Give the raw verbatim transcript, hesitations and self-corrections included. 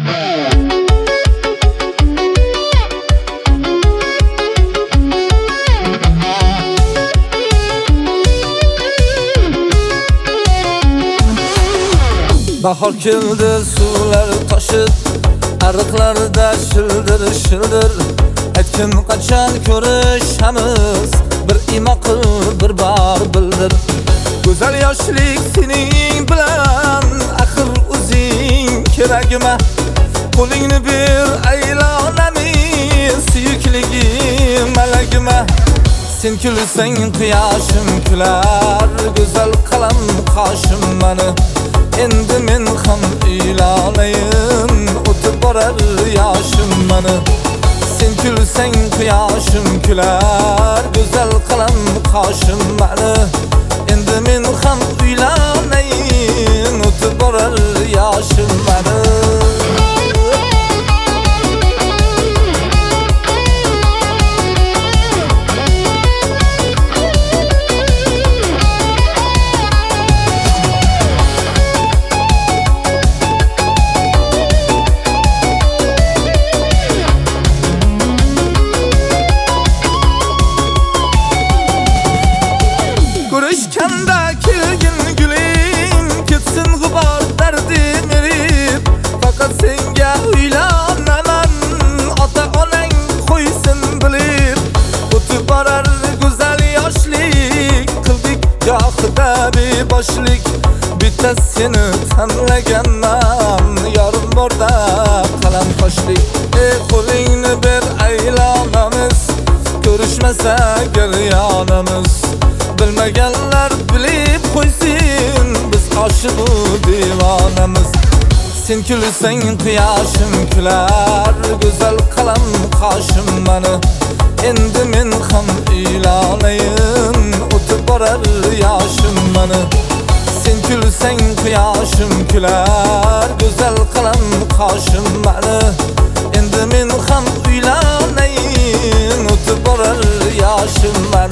Bahor keldi, suvlar toshib, ariqlarda shildir shildir. Aytgin qachon ko'rishamiz, bir imoqil bir bor bildir. Go'zal yoshlik sening bilan, axir o'zing keragima. Qo'lingni ber aylonamin, suyukligim malagima. Sen kulsang quyoshim kular, go'zal qalam qoshim mani. Endi men ham uylanayim, o'tib borar yoshim mani. Sen kulsang quyoshim kular, go'zal qalam qoshim mani. Endi men ham uylanayim, o'tib borar yoshim mani. Ko'rishganda kelgin gulim, ketsin g'ubor dardim erib. Faqat senga uylanaman, ota onang qo'ysin bilib. O'tib borar go'zal yoshlik, qildik gohida beboshlik. Bitta seni tanlaganman, yorim borda qalam qoshlik. Ey qo'lingni ber aylanamiz, ko'rishmasak yonamiz. Bilmaganlar bilib qo'ysin, biz oshiq u divonamiz. Sen kulsang quyoshim kular, go'zal qalam qoshim mani. Endi men ham uylanayim, o'tib borar yoshim mani. Sen kulsang quyoshim kular, go'zal qalam qoshim mani. Endi men ham uylanayim, o'tib borar yoshim mani.